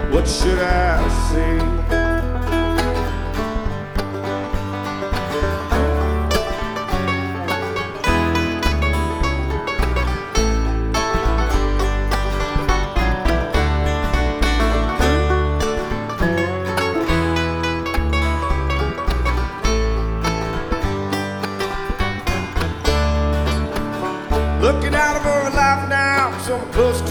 What should I say? Looking out over her life now, so close